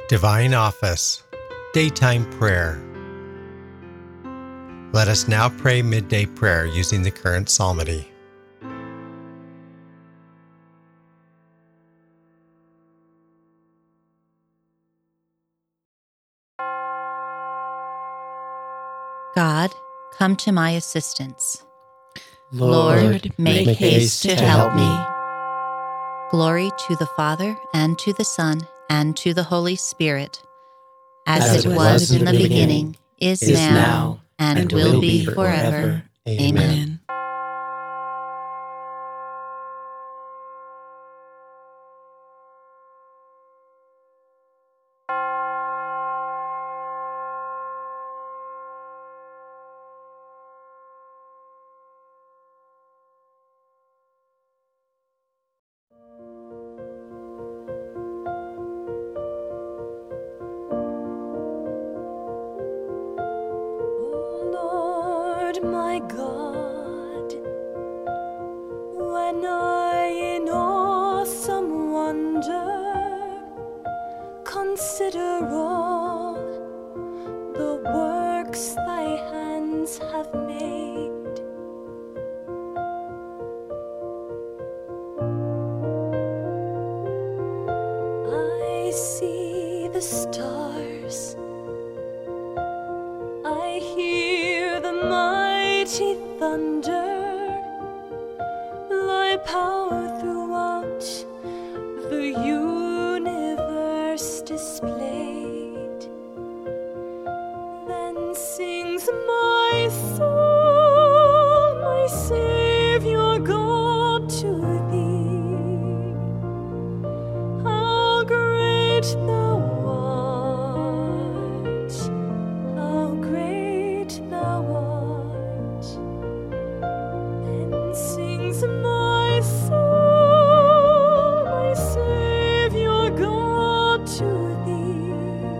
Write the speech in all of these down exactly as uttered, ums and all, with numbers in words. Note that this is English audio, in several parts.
Divine Office, Daytime Prayer. Let us now pray midday prayer using the current psalmody. God, come to my assistance. Lord, Lord, make, make haste to help me. me. Glory to the Father, and to the Son, and to the Holy Spirit, as, As it was in the beginning, is, is now, now, and, and will will be be forever. forever. Amen. Amen. My God, when I in awesome wonder consider all the works thy hands have made, I see the stars, I hear the mighty thunder, thy power throughout the universe displayed. Then sings my soul, my Savior God, to thee. How great thou art, how great thou art. Then sings my soul, my Savior God, to thee.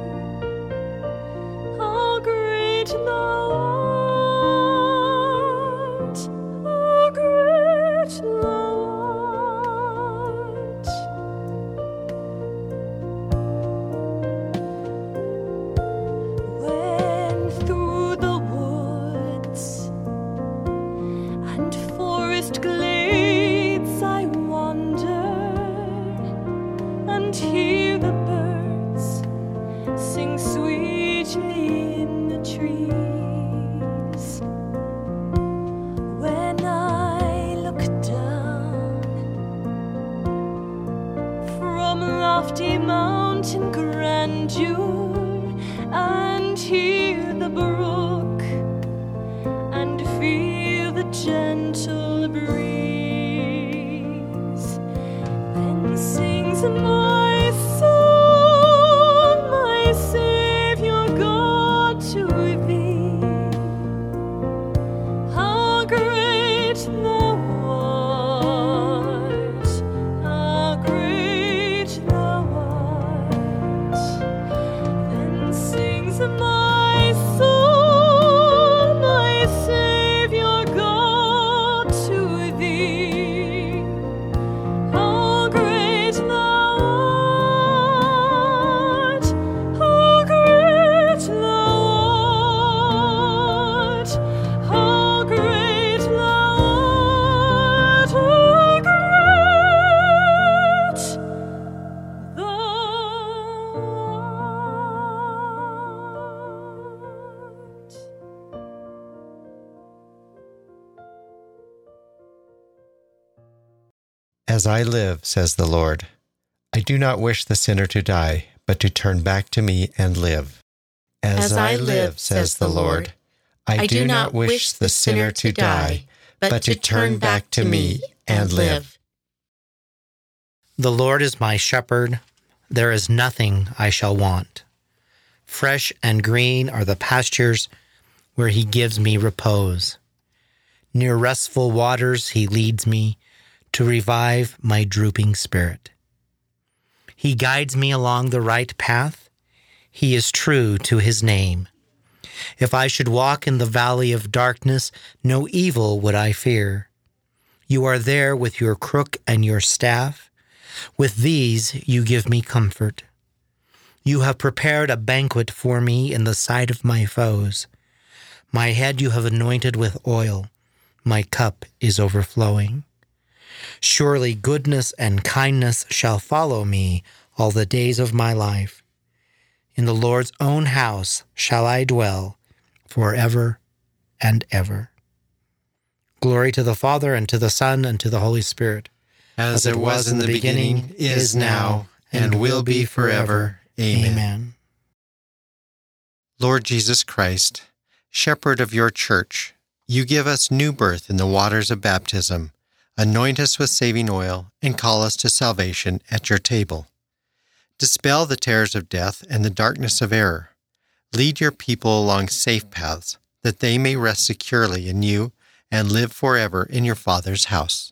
How great thou art, how great thou art. When through the woods and forest glades I wander and hear the birds sing sweetly in the trees, when I look down from lofty mountain grandeur and hear the brook and feel the gentle breeze, then sings my soul, my Savior God, to thee. How great thou art, how great thou art. Then sings my soul, my Savior God, to thee. How great thou art, how great thou art, how great thou art, how great thou art. As I live, says the Lord, I do not wish the sinner to die, but to turn back to me and live. As, I live, says the Lord, I do not wish the sinner to die, but to turn back to me and live. The Lord is my shepherd, there is nothing I shall want. Fresh and green are the pastures where he gives me repose. Near restful waters he leads me to revive my drooping spirit. He guides me along the right path. He is true to his name. If I should walk in the valley of darkness, no evil would I fear. You are there with your crook and your staff. With these you give me comfort. You have prepared a banquet for me in the sight of my foes. My head you have anointed with oil. My cup is overflowing. Surely goodness and kindness shall follow me all the days of my life. In the Lord's own house shall I dwell forever and ever. Glory to the Father, and to the Son, and to the Holy Spirit. As it was in the beginning, is now, and will be forever. Amen. Amen. Lord Jesus Christ, Shepherd of your church, you give us new birth in the waters of baptism, anoint us with saving oil, and call us to salvation at your table. Dispel the terrors of death and the darkness of error. Lead your people along safe paths, that they may rest securely in you and live forever in your Father's house.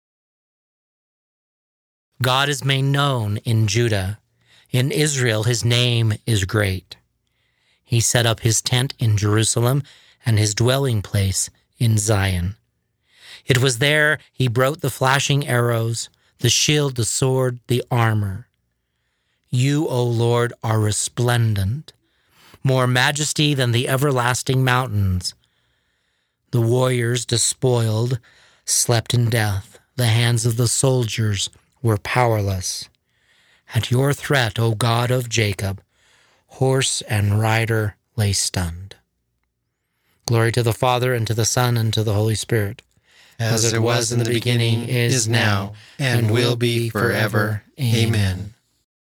God is made known in Judah. In Israel his name is great. He set up his tent in Jerusalem and his dwelling place in Zion. It was there he broke the flashing arrows, the shield, the sword, the armor. You, O Lord, are resplendent, more majesty than the everlasting mountains. The warriors despoiled slept in death. The hands of the soldiers were powerless. At your threat, O God of Jacob, horse and rider lay stunned. Glory to the Father, and to the Son, and to the Holy Spirit. As, As it was in the beginning, is now, and, and will be forever. Amen.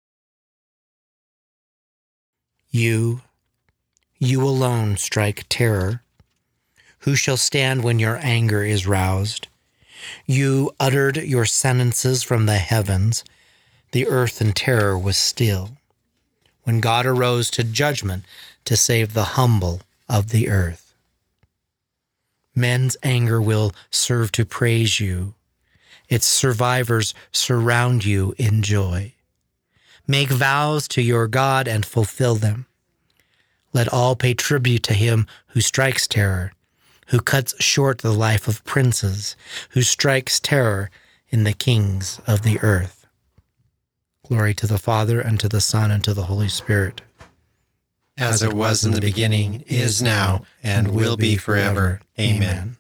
You, you alone strike terror. Who shall stand when your anger is roused? You uttered your sentences from the heavens. The earth in terror was still, when God arose to judgment to save the humble of the earth. Men's anger will serve to praise you. Its survivors surround you in joy. Make vows to your God and fulfill them. Let all pay tribute to him who strikes terror, who cuts short the life of princes, who strikes terror in the kings of the earth. Glory to the Father, and to the Son, and to the Holy Spirit. As it was in the beginning, is now, and will be forever. Amen.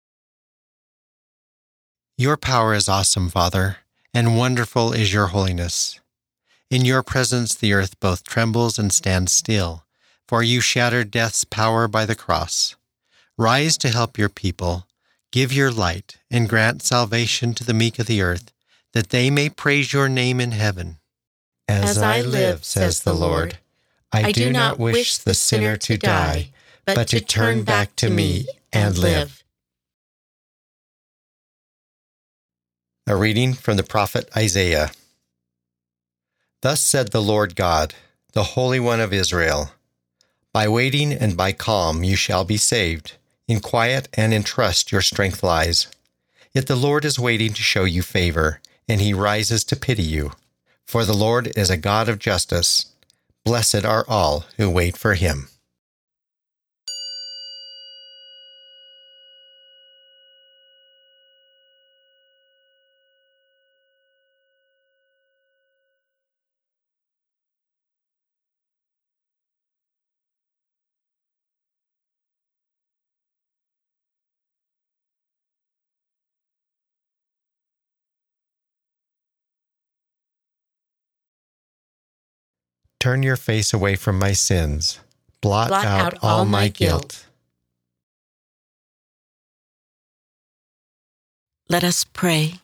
Your power is awesome, Father, and wonderful is your holiness. In your presence the earth both trembles and stands still, for you shattered death's power by the cross. Rise to help your people, give your light, and grant salvation to the meek of the earth, that they may praise your name in heaven. As I live, says the Lord, I do not wish the sinner to die, but to turn back to me and live. A reading from the prophet Isaiah. Thus said the Lord God, the Holy One of Israel, by waiting and by calm you shall be saved. In quiet and in trust your strength lies. Yet the Lord is waiting to show you favor, and he rises to pity you. For the Lord is a God of justice. Blessed are all who wait for him. Turn your face away from my sins. Blot, Blot out, out all my guilt. Let us pray.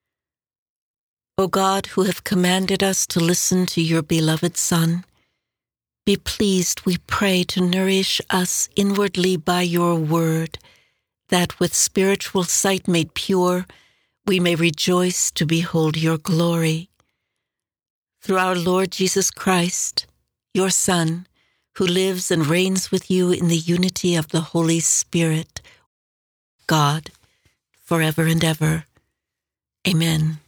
O God, who have commanded us to listen to your beloved Son, be pleased, we pray, to nourish us inwardly by your word, that with spiritual sight made pure, we may rejoice to behold your glory. Through our Lord Jesus Christ, your Son, who lives and reigns with you in the unity of the Holy Spirit, God, forever and ever. Amen.